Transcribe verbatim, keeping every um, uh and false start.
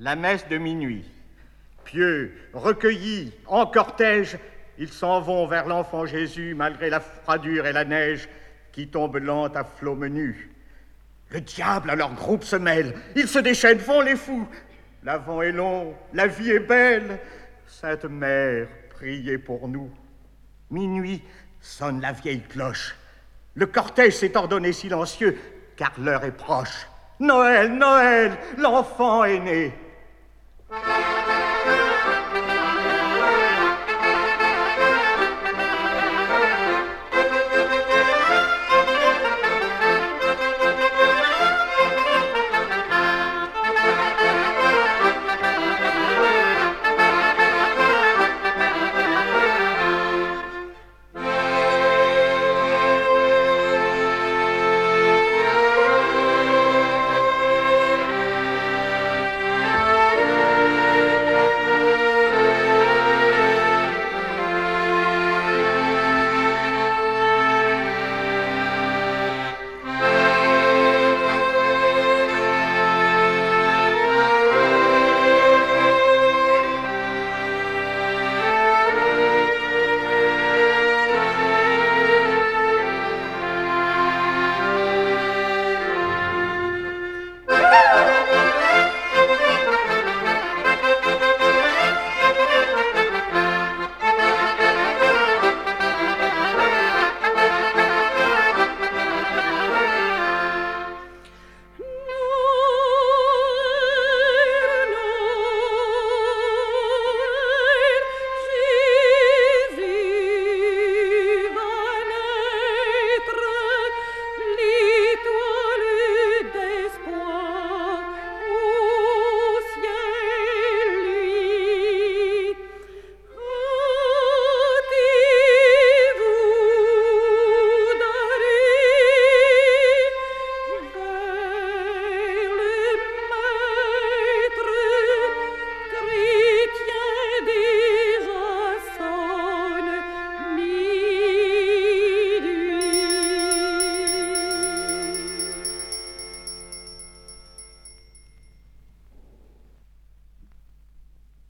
La messe de minuit. Pieux, recueillis, en cortège, ils s'en vont vers l'enfant Jésus, malgré la froidure et la neige qui tombent lentes à flots menus. Le diable à leur groupe se mêle, ils se déchaînent, font les fous. L'avant est long, la vie est belle. Sainte Mère, priez pour nous. Minuit, sonne la vieille cloche. Le cortège s'est ordonné silencieux, car l'heure est proche. Noël, Noël, l'enfant est né.